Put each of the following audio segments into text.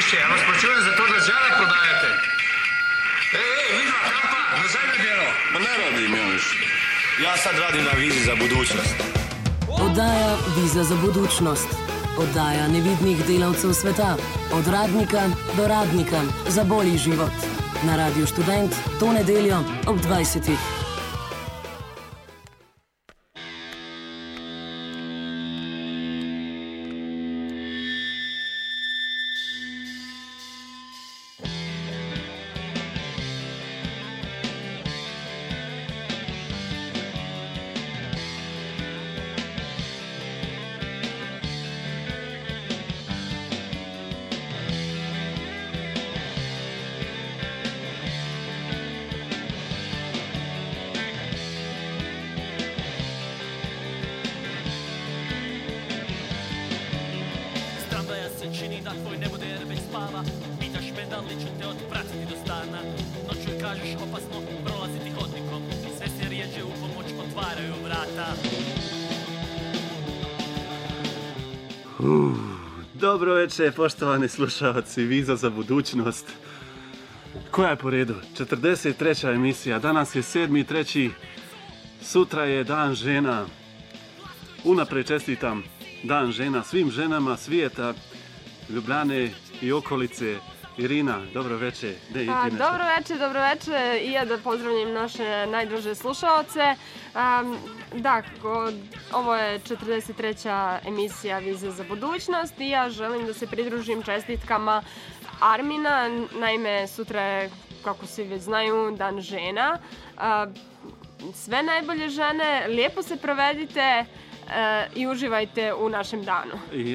Čušće, ja vas počujem za to da zjada prodajete. Vidva, kampa, nazaj na djelo. Pa ne radim ja više. Ja sad radim na vizi za budućnost. Oddaja Viza za budućnost. Oddaja nevidnih delavcev sveta. Od radnika do radnika za bolji život. Na Radiu Študent to nedeljo ob 20. Dobro večer, poštovani slušalci Viza za budućnost. Koja je po redu? 43. emisija. Danas je 7.3. Sutra je Dan žena. Unaprijed čestitam Dan žena svim ženama svijeta, Ljubljane i okolice. Irina, dobro večer. Dobro večer. I ja da pozdravljam naše najdraže slušalce. Ovo je 43. emisija Vize za budućnost i ja želim da se pridružim čestitkama Armina. Naime, sutra je, kako svi već znaju, Dan žena. Sve najbolje žene, lijepo se provedite i uživajte u našem danu.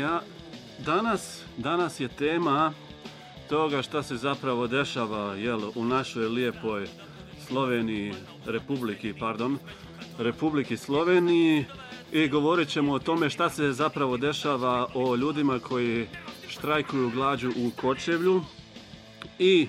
Danas je tema toga šta se zapravo dešava u našoj lijepoj Republiki Sloveniji i govorit ćemo o tome šta se zapravo dešava o ljudima koji štrajkuju glađu u Kočevlju i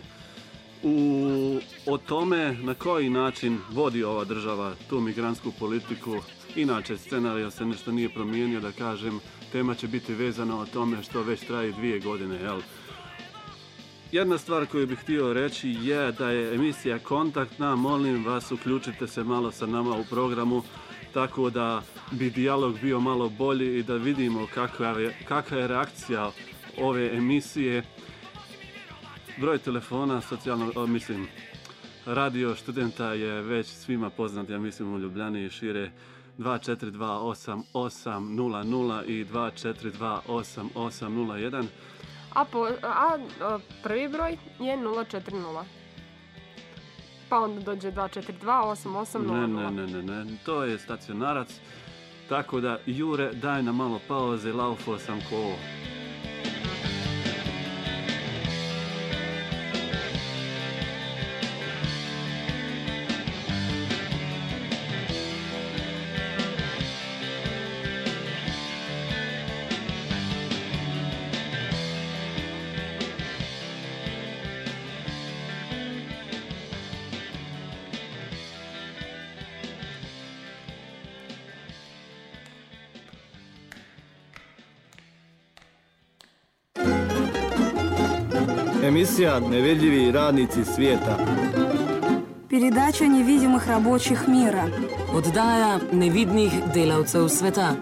o tome na koji način vodi ova država tu migrantsku politiku. Inače, scenarij se nešto nije promijenio, da kažem, tema će biti vezana o tome što već traje 2 godine, Jedna stvar koju bih htio reći je da je emisija kontaktna. Molim vas, uključite se malo sa nama u programu tako da bi dijalog bio malo bolji i da vidimo kakva je reakcija ove emisije. Broj telefona Radio Študenta je već svima poznat, ja mislim u Ljubljani i šire, 2428800 i 2428801. A prvi broj je 040. Pa onda dođe 2428800. Ne, to je stacionarac. Tako da, Jure, daj nam malo pauze, laufo sam ko ovo. Emisija Nevidljivi radnici svijeta. Передача невидимых рабочих мира. Oddaja nevidnih delavcev sveta.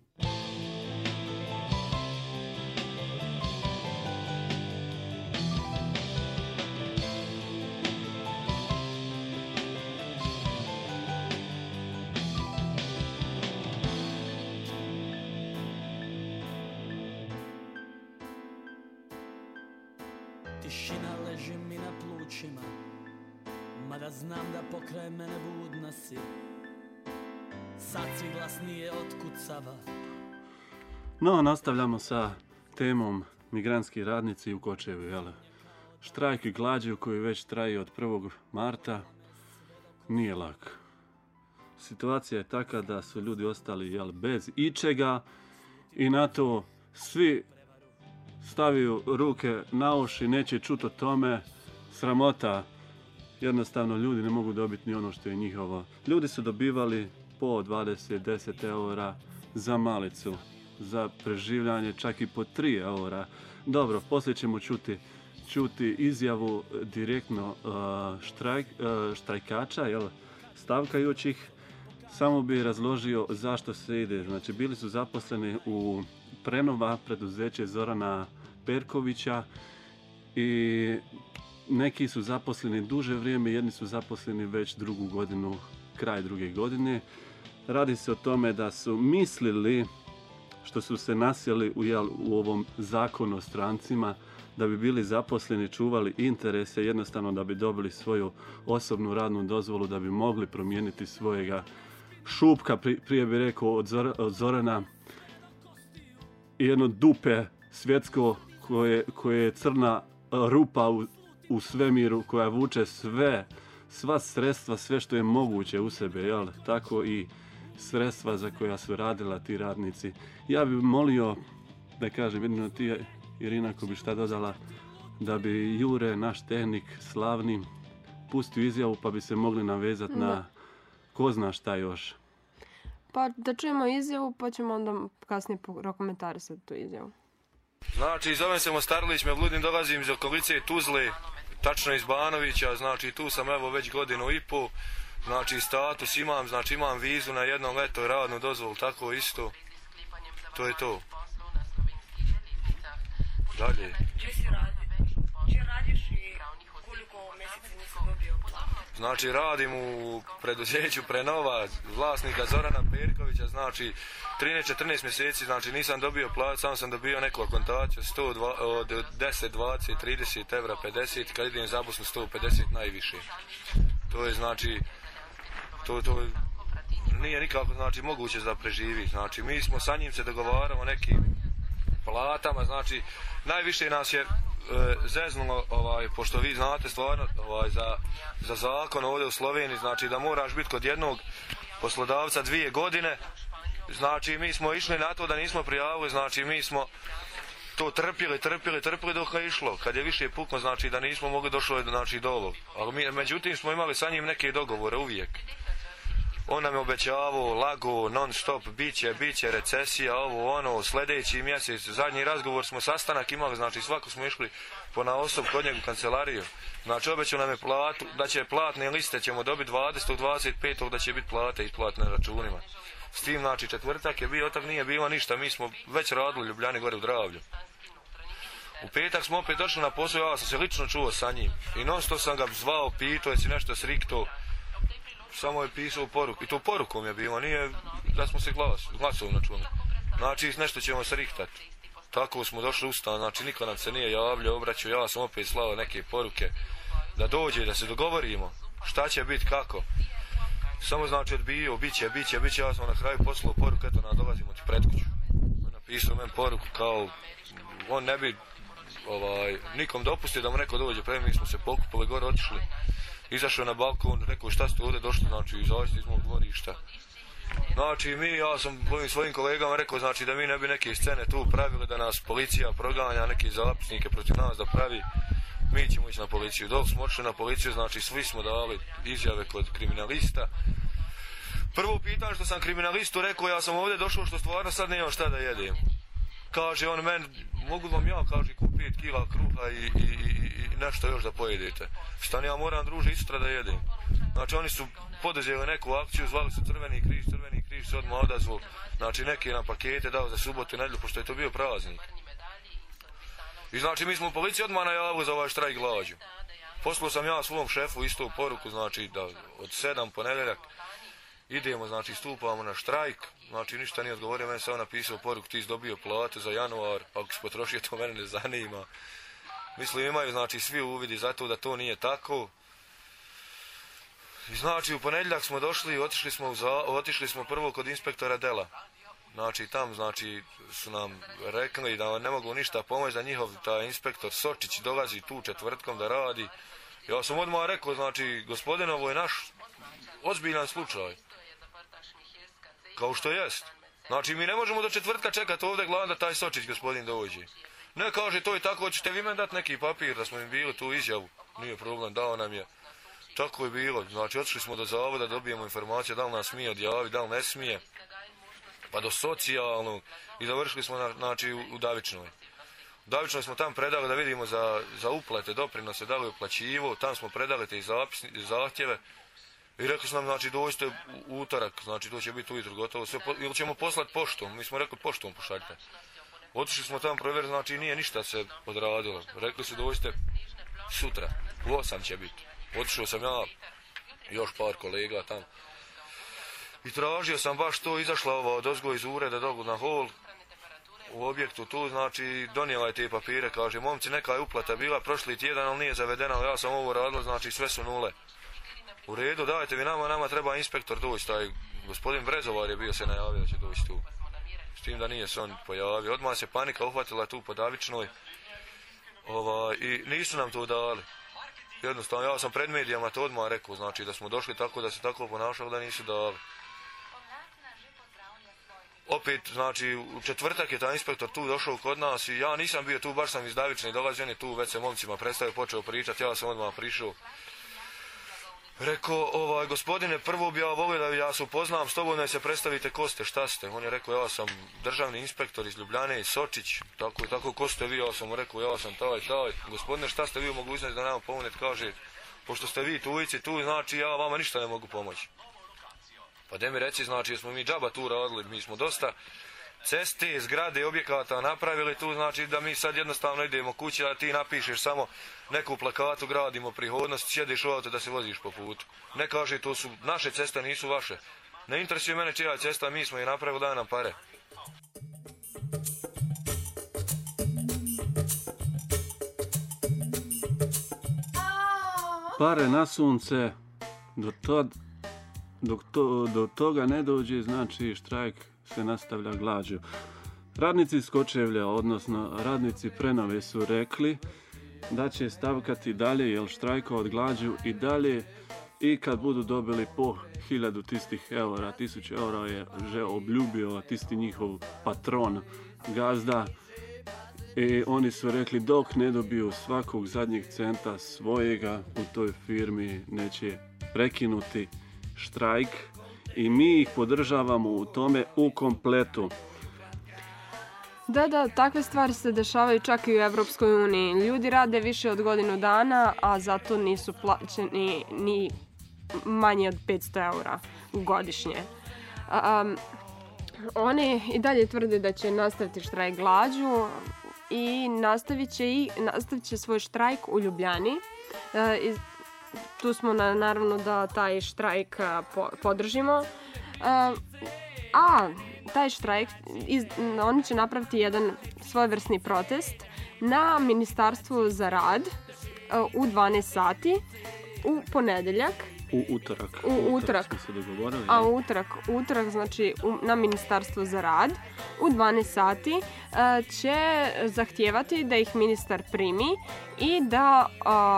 Tišina leži mi na plućima, mada znam da pokraj mene budna si. Sad svi glasnije otkucava. No, nastavljamo sa temom migrantski radnici u Kočevju, Štrajk i glađu koji već traje od 1. marta nije lak. Situacija je taka da su ljudi ostali bez ičega i na to svi staviju ruke na uši, neće čuti o tome, sramota. Jednostavno ljudi ne mogu dobiti ni ono što je njihovo. Ljudi su dobivali po 20-10 eura za malicu. za preživljanje čak i po 3 eura. Dobro, poslije ćemo čuti izjavu direktno štrajkača, stavkajućih. Samo bi razložio zašto se ide. Znači, bili su zaposleni u Prenova, preduzeće Zorana Perkovića, i neki su zaposleni duže vrijeme, jedni su zaposleni već drugu godinu, kraj druge godine. Radi se o tome da su mislili, što su se nasjeli u ovom zakonu o strancima, da bi bili zaposleni, čuvali interese, jednostavno da bi dobili svoju osobnu radnu dozvolu, da bi mogli promijeniti svojega šupka, prije bi rekao od Zorana, jedno dupe svjetsko koje je crna rupa u svemiru, koja vuče sva sredstva, sve što je moguće u sebe, jel? Tako i sredstva za koja su radila ti radnici. Ja bih molio, da kažem jedino ti, Irina, ako bi šta dodala, da bi Jure, naš tehnik slavni, pustio izjavu pa bi se mogli navezati na ko zna šta još. Pa da čujemo izjavu, pa ćemo onda kasnije prokomentarisati tu izjavu. Znači, zovem se Mostarlić, Mevludin, dolazim iz okolice Tuzle, tačno iz Banovića, znači tu sam evo već 1,5 godinu. Znači status imam, znači imam vizu na 1 leto i radnu dozvolu, tako isto. To je to. Dalje. Gdje radiš i koliko mjeseci nisi dobio platu? Znači radim u preduzeću Prenova, vlasnika Zorana Perkovića, znači 13-14 mjeseci, znači nisam dobio platu, samo sam dobio neku akontaciju, 100 od 10, 20, 30 evra, 50, kad idem zaposlen 150 najviše. To je znači, to nije nikako znači moguće za preživiti. Znači mi smo sa njim se dogovaramo nekim platama, znači najviše nas je zeznulo, pošto vi znate stvarno za zakon ovdje u Sloveniji, znači da moraš biti kod jednog poslodavca 2 godine, znači mi smo išli na to da nismo prijavili, znači mi smo to trpili dok je išlo, kad je više pukno, znači da nismo mogli došlo znači do ovog, ali međutim smo imali sa njim neke dogovore uvijek. On nam je obećavao, lago, non stop, bit će recesija, ovo, ono, sljedeći mjesec, zadnji razgovor smo, sastanak imali, znači svako smo išli po na osob kod njega u kancelariju. Znači obećao nam je platu, da će platne liste ćemo dobiti 20. 25. da će biti plate isplatne na računima. S tim, znači četvrtak je bio, tak nije bilo ništa, mi smo već radili u Ljubljani gore u Dravlju. U petak smo opet došli na posao, ja sam se lično čuo sa njim i non stop sam ga zvao, pitao je si nešto srikto. Samo je pisao poruku, i to porukom je bilo, nije da smo se glasom načuli. Znači nešto ćemo se rihtati. Tako smo došli u stan, znači niko nam se nije javljao, obraćao, ja sam opet slao neke poruke da dođe, da se dogovorimo šta će biti, kako. Samo znači odbijao, bit će, ja sam na kraju poslao poruku, eto dolazimo ti pred kuću. On napisao meni poruku kao, on ne bi nikom dopustio da mu neko dođe, pre mi smo se pokupili gore, otišli. Izašao na balkon, rekao šta ste ovdje došli, znači izašli iz mog dvorišta. Znači ja sam svojim kolegama rekao, znači da mi ne bi neke scene tu pravili, da nas policija proganja, neke zapisnike protiv nas da pravi, mi ćemo ići na policiju. Dok smo otišli na policiju, znači svi smo dali izjave kod kriminalista. Prvo pitanje što sam kriminalistu rekao, ja sam ovdje došao što stvarno sad nemam šta da jedem. Kaže on meni, mogu vam ja, kaže, kupiti 5 kila kruha i nešto još da pojedete. Šta ja moram, druže, sutra da jedem. Znači oni su poduzeli neku akciju, zvali su Crveni križ se odmah odazvao. Znači neki na pakete dao za subotu i nedjelju, pošto je to bio praznik. I znači mi smo u policiji odmah najavili za ovaj štrajk glađu. Poslao sam ja svom šefu istu poruku, znači da od 7 ponedjeljak idemo, znači stupamo na štrajk, znači ništa nije odgovorio, meni sam napisao poruku, ti si dobio platu za januar, ako si potrošio, to mene ne zanima. Mislim, imaju znači svi uvidi zato da to nije tako. I znači u ponedjeljak smo došli, otišli smo prvo kod inspektora Dela. Znači tam znači su nam rekli da ne mogu ništa pomoći, da njihov taj inspektor Sočić dolazi tu četvrtkom da radi. Ja sam odmah rekao, znači gospodine, ovo je naš ozbiljan slučaj. Kao što jest. Znači mi ne možemo do četvrtka čekati ovdje glavno da taj Sočić gospodin dođe. Ne, kaže, to je tako, hoćete vi meni dati neki papir da smo im bili tu izjavu. Nije problem, dao nam je. Tako je bilo. Znači otišli smo do zavoda, dobijemo informacije da li nas smije odjaviti, da li ne smije. pa do socijalnog i završili smo znači u Davičnoj. U Davičnoj smo tam predali da vidimo za uplate, doprinose, da li uplaćivo, tam smo predali te zahtjeve i rekli su nam znači dođite u utorak, znači to će biti ujutro gotovo sve, ili ćemo poslati poštom, mi smo rekli poštom pošaljite. Otišli smo tamo provjeriti, znači nije ništa se odradilo, rekli su dođite sutra, u 8 će biti. Otišao sam ja, još par kolega tamo. I tražio sam baš to, izašla ova odozgo iz ureda dogu na hol u objektu tu, znači donijela je te papire, kaže momci neka je uplata bila prošli tjedan, ali nije zavedena, ali ja sam ovo radila, znači sve su nule. U redu, dajte vi nama treba inspektor doći, taj gospodin Brezovar je bio se najavio da će doći tu. S tim da nije se on pojavio, odmah se panika uhvatila tu po Davičnoj i nisu nam to dali. Jednostavno, ja sam pred medijama to odmah rekao, znači da smo došli tako da se tako ponašali da nisu dali. Opet, znači, u četvrtak je taj inspektor tu došao kod nas i ja nisam bio tu, baš sam iz Davične dolazio, on je tu već se momcima predstavio, počeo pričati, ja sam odmah prišao. Rekao, gospodine, prvo bi ja volio da ja se upoznam s tobom da se predstavite ko ste, šta ste. On je rekao, ja sam državni inspektor iz Ljubljane, iz Sočić, tako i tako, ko ste vi, ja sam mu rekao, ja sam taj. Gospodine, šta ste vi u mogućnosti da nam pomognete, kaže, pošto ste vi tujici tu, znači ja vama ništa ne mogu pomoći. Pa de mi reci, znači, jesmo mi džaba tu radili, mi smo dosta ceste, zgrade, objekata napravili tu, znači da mi sad jednostavno idemo kući, a ti napišeš samo neku plakatu, gradimo prihodnost, sjediš u auto da se voziš po putu. Ne kaže, to su naše ceste, nisu vaše. Ne interesuje mene čija je cesta, mi smo je napravili, daj nam pare. Pare na sunce, do toga ne dođe, znači štrajk se nastavlja glađu. Radnici iz Kočevlja, odnosno radnici Prenove su rekli da će stavkati dalje, jer štrajka od glađu i dalje i kad budu dobili po 1000 tistih eura, 1000 eura je že obljubio tisti njihov patron gazda i oni su rekli dok ne dobiju svakog zadnjeg centa svojega u toj firmi neće prekinuti štrajk i mi ih podržavamo u tome u kompletu. Da, takve stvari se dešavaju čak i u Evropskoj uniji. Ljudi rade više od godinu dana, a zato nisu plaćeni ni manje od 500 eura godišnje. Oni i dalje tvrde da će nastaviti štrajk glađu i nastavit će svoj štrajk u Ljubljani. Tu smo naravno da taj štrajk podržimo. Taj štrajk, oni će napraviti jedan svojevrsni protest na Ministarstvu za rad u 12 sati u ponedeljak. U utorak, znači na Ministarstvu za rad u 12 sati će zahtijevati da ih ministar primi i da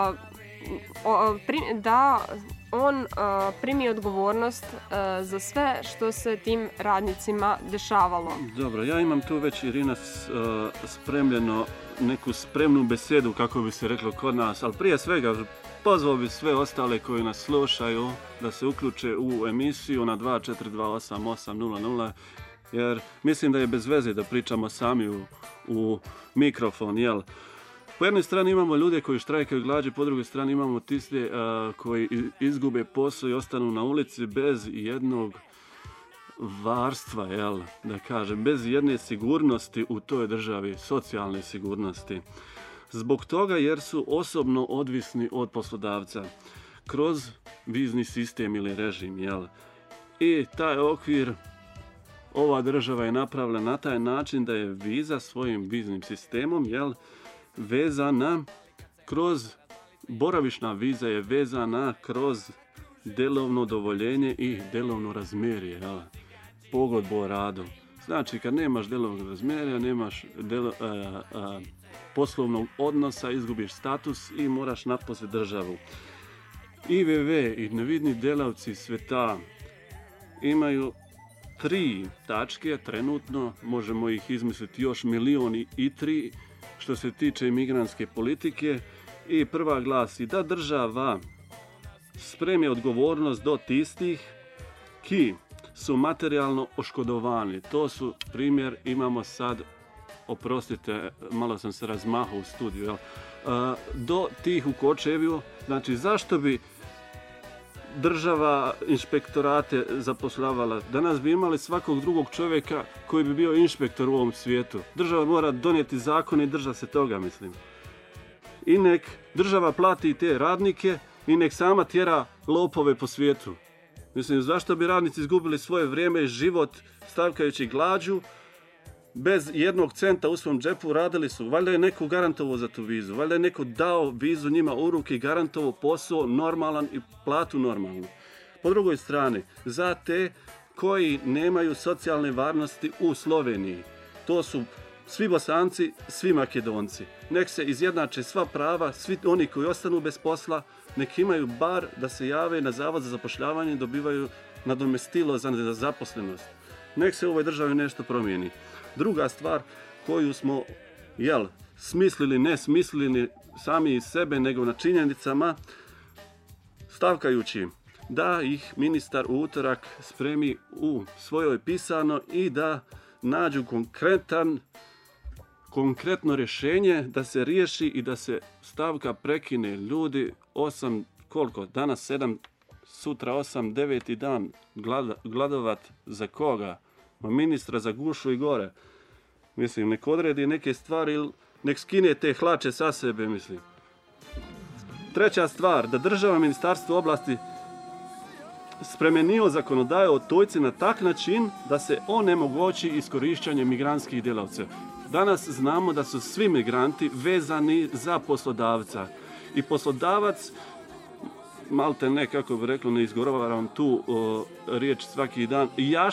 on primi odgovornost za sve što se tim radnicima dešavalo. Dobro, ja imam tu već, Irina, spremljeno neku spremnu besedu, kako bi se reklo kod nas, ali prije svega pozvao bi sve ostale koji nas slušaju da se uključe u emisiju na 24288000, jer mislim da je bez veze da pričamo sami u mikrofon, jel? Po jednoj strani imamo ljude koji štrajkaju glađu, po drugoj strani imamo tiste koji izgube posao i ostanu na ulici bez jednog varstva, jel, da kažem, bez jedne sigurnosti u toj državi, socijalne sigurnosti. Zbog toga jer su osobno odvisni od poslodavca kroz vizni sistem ili režim, jel. I taj okvir ova država je napravila na taj način da je viza svojim viznim sistemom, jel, vezana kroz, boravišna viza je vezana kroz delovno dovoljenje i delovno razmjerje, jel? Pogodbu o radu. Znači, kad nemaš delovnog razmjerja, nemaš poslovnog odnosa, izgubiš status i moraš napustiti državu. IVV i nevidni delavci sveta imaju 3 tačke, trenutno možemo ih izmisliti još 1.000.003 što se tiče imigrantske politike. I prva glasi da država spremi odgovornost do tistih ki su materijalno oškodovani. To su primjer, imamo sad, oprostite, malo sam se razmahao u studiju, jel? Do tih u Kočevju, znači zašto bi država inšpektorate zapošljavala? Danas bi imali svakog drugog čovjeka koji bi bio inšpektor u ovom svijetu. Država mora donijeti zakon i drža se toga, mislim. I nek država plati te radnike i nek sama tjera lopove po svijetu. Mislim, zašto bi radnici izgubili svoje vrijeme i život stavkajući glađu, bez jednog centa u svom džepu radili su? Valjda je neko garantovao za tu vizu, valjda je neko dao vizu njima u ruke i garantovao posao normalan i platu normalnu. Po drugoj strani, za te koji nemaju socijalne varnosti u Sloveniji, to su svi Bosanci, svi Makedonci. Nek se izjednače sva prava, svi oni koji ostanu bez posla, nek imaju bar da se jave na Zavod za zapošljavanje i dobivaju nadomjestilo za nezaposlenost. Nek se u ovoj državi nešto promijeni. Druga stvar koju smo, smislili, ne smislili sami iz sebe, nego na činjenicama, stavkajući da ih ministar u utorak spremi u svojoj pisano i da nađu konkretno rješenje da se riješi i da se stavka prekine. Ljudi, 8, koliko? Danas 7, sutra 8, 9 dan gladovat za koga? Ministra za gušu i gore. Mislim, nek odredi neke stvari ili nek skine te hlače sa sebe, mislim. Treća stvar, da država, ministarstvo oblasti spremenio zakonodaju o tojci na tak način da se onemogući iskorišćanje migrantskih djelavcev. Danas znamo da su svi migranti vezani za poslodavca. I poslodavac, malte ne, kako bi reklo, ne izgovaram tu riječ svaki dan,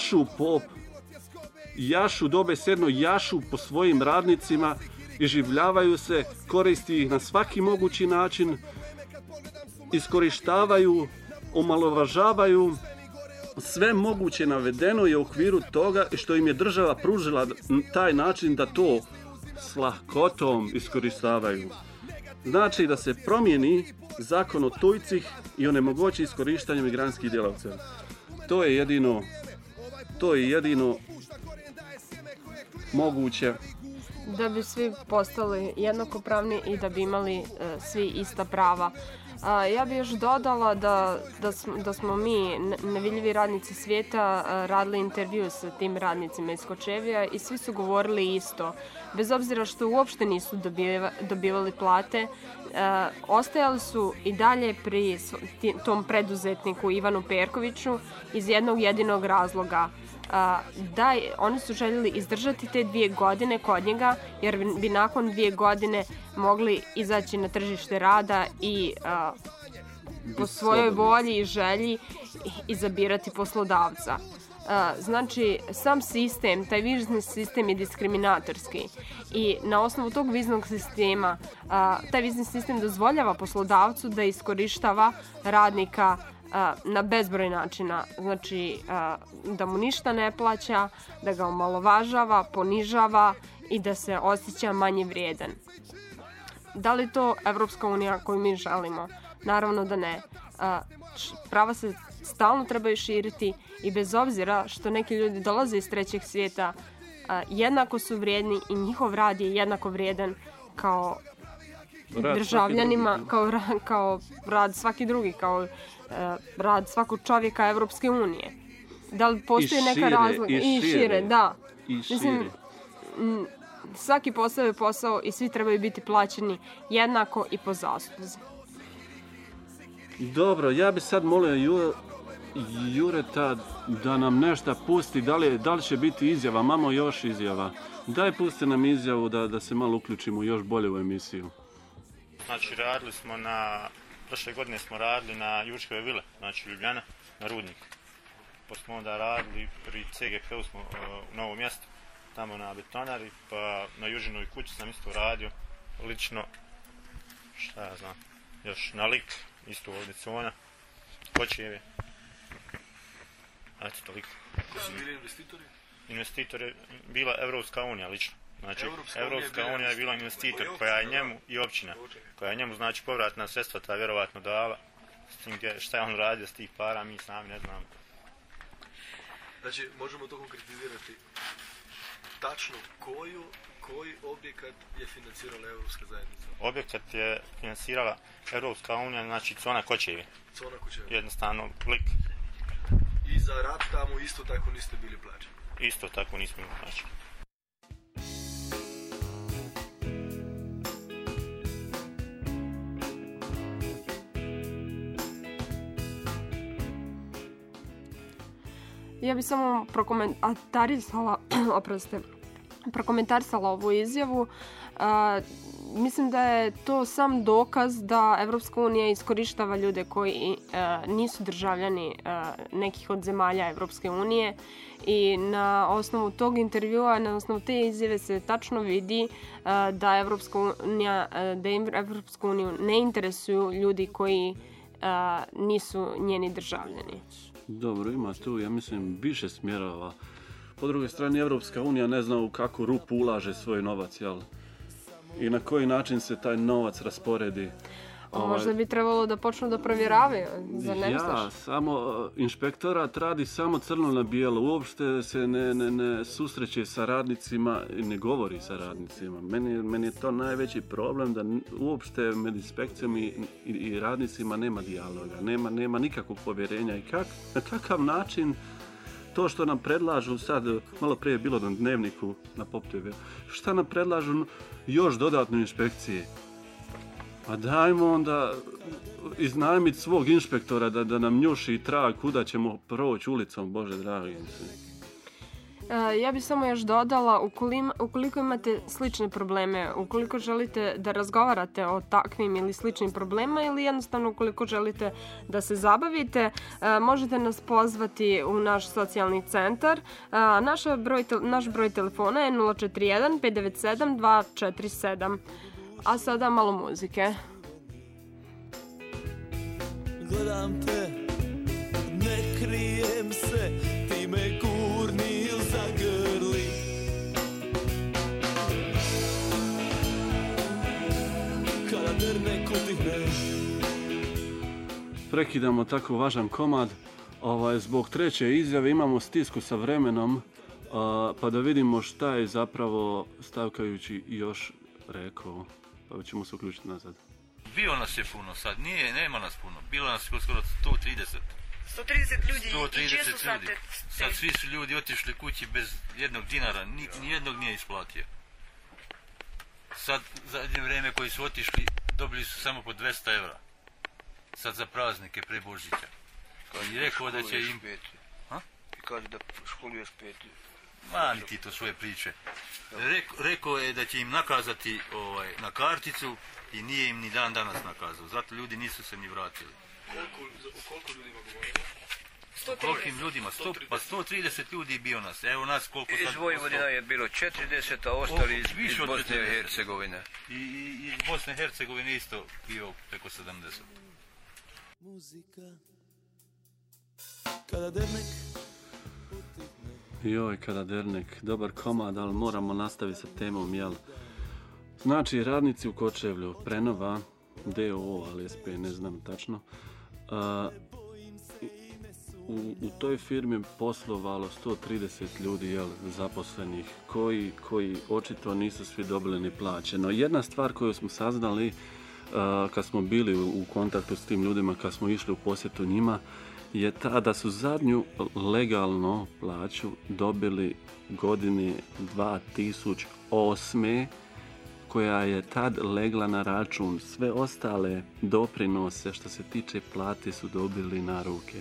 dobe se jedno jašu po svojim radnicima, iživljavaju se, koristi ih na svaki mogući način, iskorištavaju, omalovažavaju. Sve moguće navedeno je u okviru toga što im je država pružila taj način da to s lahkotom iskorištavaju. Znači da se promijeni zakon o tujcih i onemogući iskorištanje migrantskih djelavcev. To je jedino moguće. Da bi svi postali jednakopravni i da bi imali svi ista prava. Ja bih još dodala da smo mi, nevidljivi radnici svijeta, radili intervju sa tim radnicima iz Kočevja i svi su govorili isto. Bez obzira što uopšte nisu dobivali plate, ostajali su i dalje pri tom preduzetniku Ivanu Perkoviću iz jednog jedinog razloga. Oni su željeli izdržati te 2 godine kod njega, jer bi nakon 2 godine mogli izaći na tržište rada i po svojoj volji i želji izabirati poslodavca. Znači, sam sistem, taj vizni sistem je diskriminatorski i na osnovu tog viznog sistema, taj vizni sistem dozvoljava poslodavcu da iskorištava radnika na bezbroj načina. Znači, da mu ništa ne plaća, da ga omalovažava, ponižava i da se osjeća manje vrijedan. Da li to Evropska unija koju mi želimo? Naravno da ne. Prava se stalno trebaju širiti i bez obzira što neki ljudi dolaze iz trećeg svijeta, jednako su vrijedni i njihov rad je jednako vrijedan kao državljanima, kao rad svaki drugi, kao rad svakog čovjeka Evropske unije. Da li postoji neka razlika? I šire, da. Mislim, svaki posao je posao i svi trebaju biti plaćeni jednako i po zasluzi. Dobro, ja bi sad molio Jureta da nam nešto pusti, da li će biti izjava, mamo još izjava. Daj pusti nam izjavu da se malo uključimo još bolje u emisiju. Znači, prošle godine smo radili na Jurčkove vile, znači Ljubljana, na Rudniku. Pa smo onda radili pri CGP-u smo u Novom mjestu, tamo na betonari, pa na Južinovoj kući sam isto radio, lično, šta ja znam, još na Lik, isto ovdje Cona, Kočevje. Eto, toliko. Ko su bili investitori? Investitor je bila Evropska unija, lično. Znači, Evropska unija je bila investitor koja je njemu i općina, koja je njemu, znači, povratna sredstva ta vjerovatno dala. S tim šta je on radio s tih para, mi sami ne znamo. Znači, možemo to konkretizirati tačno koji objekat je financirala Europska zajednica? Objekat je financirala Europska unija, znači Cona Kočevi. Cona Kočevi. Jednostavno, lik. I za rad tamo isto tako niste bili plaćeni? Isto tako nismo bili plaćeni. Ja bi samo prokomentarisala ovu izjavu. Mislim da je to sam dokaz da Evropska unija iskorištava ljude koji nisu državljani nekih od zemalja Evropske unije i na osnovu tog intervjua, na osnovu te izjave se tačno vidi da Evropsku uniju ne interesuju ljudi koji nisu njeni državljani. Dobro, ima tu, ja mislim, više smjerova. Po drugoj strani, Evropska unija ne zna u kakvu rupu ulaže svoj novac, jel? I na koji način se taj novac rasporedi. Možda bi trebalo da počnu da provjeravaju, zar ne misliš? Ja, samo inšpektorat radi samo crno na bijelo, uopšte se ne susreće sa radnicima i ne govori sa radnicima. Meni je to najveći problem da uopšte med inspekcijom i radnicima nema dijaloga, nema nikakvog povjerenja. I na kakav način to što nam predlažu sad, malo prije je bilo na Dnevniku na Pop TV, šta nam predlažu još dodatne inspekcije? A dajmo onda iznajmiti svog inšpektora da nam njuši trag kuda ćemo proći ulicom, Bože dragi. Ja bih samo još dodala, ukoliko imate slične probleme, ukoliko želite da razgovarate o takvim ili sličnim problemima ili jednostavno ukoliko želite da se zabavite, možete nas pozvati u naš socijalni centar. Naš broj telefona je 041 597 247. A sada malo muzike. Gledam te, ne krijem se, ti me gurni il zagrli. Kada drne kutihne. Prekidamo tako važan komad. Zbog treće izjave imamo stisku sa vremenom, pa da vidimo šta je zapravo Stavkajući još rekao. Pa ćemo se uključiti nazad. Bilo nas je puno sad, nema nas puno. Bilo nas skoro 130. 130 ljudi. 130 ljudi. Sad svi su ljudi otišli kući bez jednog dinara, ni jednog nije isplatio. Sad zadnje vrijeme koji su otišli dobili su samo po 200 evra. Sad za praznike pre Božića. I rekao da će im... I kaže da školuješ peti. Mani ti to svoje priče. Rekao je da će im nakazati na karticu i nije im ni dan danas nakazao. Zato ljudi nisu se ni vratili. Koliko ljudima govorimo? Kolikim ljudima? Pa 130 ljudi bio nas. Evo nas koliko sad... Iz Vojvodina je bilo 40, a ostali iz Bosne i Hercegovine. I iz Bosne i Hercegovine isto bio preko 70. Muzika. Kada dernek. Joj, kada dernek, dobar komad, ali moramo nastaviti sa temom, jel? Znači, radnici u Kočevlju, Prenova, DOO, ali SP, ne znam tačno, u toj firmi poslovalo 130 ljudi, jel, zaposlenih, koji očito nisu svi dobili ni plaće. No, jedna stvar koju smo saznali kad smo bili u kontaktu s tim ljudima, kad smo išli u posjetu njima, je ta da su zadnju legalno plaću dobili godine 2008. koja je tad legla na račun. Sve ostale doprinose što se tiče plate su dobili na ruke.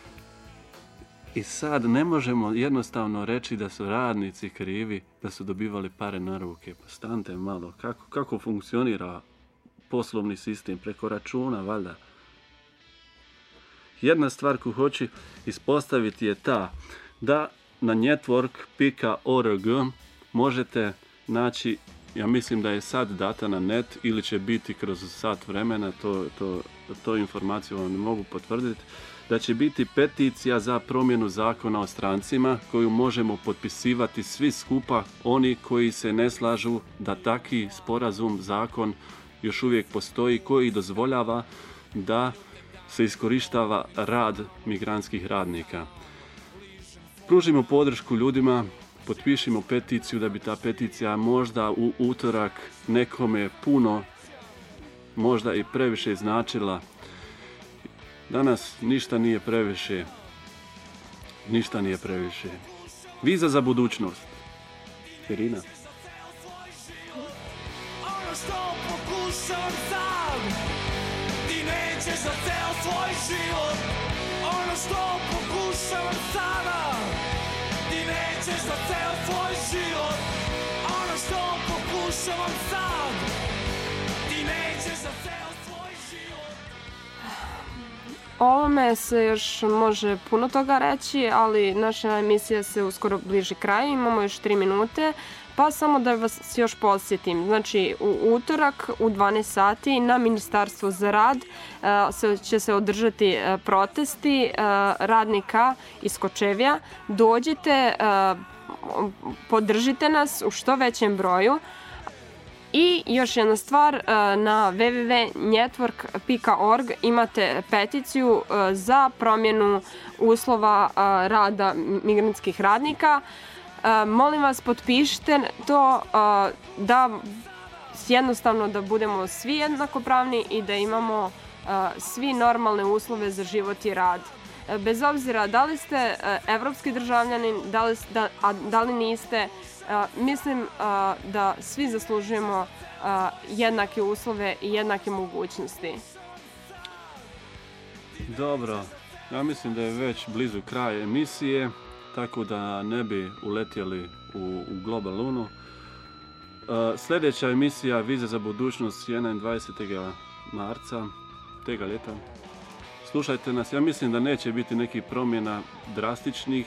I sad ne možemo jednostavno reći da su radnici krivi da su dobivali pare na ruke. Pa stante malo, kako funkcionira poslovni sistem preko računa, valjda. Jedna stvar koju hoću ispostaviti je ta da na network.org možete naći, ja mislim da je sad data na net ili će biti kroz sat vremena, to informaciju vam ne mogu potvrditi, da će biti peticija za promjenu zakona o strancima koju možemo potpisivati svi skupa, oni koji se ne slažu da taki sporazum, zakon još uvijek postoji, koji dozvoljava da se iskorištava rad migrantskih radnika. Pružimo podršku ljudima, potpišimo peticiju da bi ta peticija možda u utorak nekome puno, možda i previše značila. Danas ništa nije previše. Ništa nije previše. Viza za budućnost. Irina. Ono što pokušavam sam, ti nećeš za ceo svoj život. Ono što pokušavam sada, ti nećeš za ceo svoj život. Ono što pokušavam sad, ti nećeš za ceo svoj život. O ovome se još može puno toga reći, ali naša emisija se uskoro bliži kraju, imamo još 3 minute, pa samo da vas još podsjetim. Znači, u utorak u 12 sati na Ministarstvu za rad će se održati protesti radnika iz Kočevja. Dođite, podržite nas u što većem broju. I još jedna stvar, na www.network.org imate peticiju za promjenu uslova rada migrantskih radnika. Molim vas, potpišite to da jednostavno da budemo svi jednakopravni i da imamo svi normalne uslove za život i rad. Bez obzira da li ste evropski državljanin, da li niste, mislim da svi zaslužujemo jednake uslove i jednake mogućnosti. Dobro, ja mislim da je već blizu kraja emisije, tako da ne bi uletjeli u Global Lunu. Sljedeća emisija Viza za budućnost je 21. marca tega ljeta. Slušajte nas, ja mislim da neće biti nekih promjena drastičnih.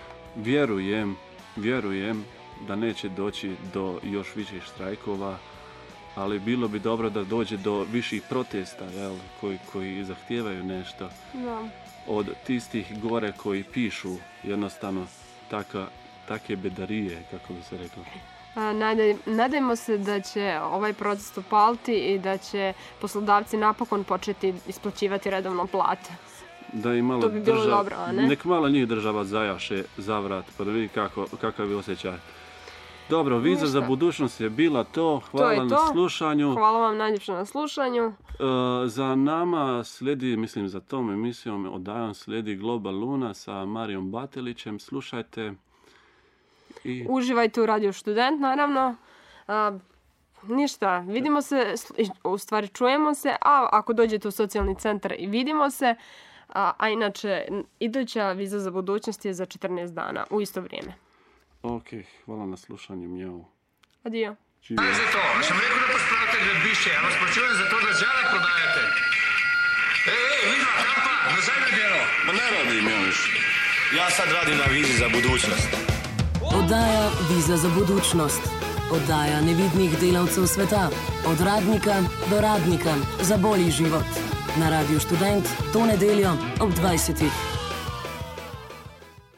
Vjerujem da neće doći do još viših štrajkova, ali bilo bi dobro da dođe do viših protesta, jel, koji zahtijevaju nešto od tistih gore koji pišu jednostavno take bedarije, kako bi se reklo. Nadajmo se da će ovaj proces upaliti i da će poslodavci napokon početi isplaćivati redovno plate. Da i malo to bi bilo dobro, a ne? Nek malo njih država zajaše za vrat, pa da vidi kakav je osjećaj. Dobro, Viza za budućnost je bila to. Hvala na slušanju. Hvala vam najljepše na slušanju. Za nama slijedi, mislim za tom emisijom Odajom slijedi Global Luna sa Marijom Batelićem. Slušajte. Uživajte u Radio Student, naravno. Ništa, vidimo se, u stvari čujemo se, a ako dođete u socijalni centar i vidimo se, a inače iduća Viza za budućnost je za 14 dana, u isto vrijeme. Ok, hvala na slušanju, mjau. Adio. Kaj za to? A sam rekao da to spravite gradbišće, ja vas počujem za to da zjada prodajete. Vidva, kampa, nazaj na djelo. Ma ne radim ja više. Ja sad radim na Vizi za budućnost. Oddaja Viza za budućnost. Oddaja nevidnih delavcev sveta. Od radnika do radnika za bolji život. Na Radio Študent to nedeljo ob 20.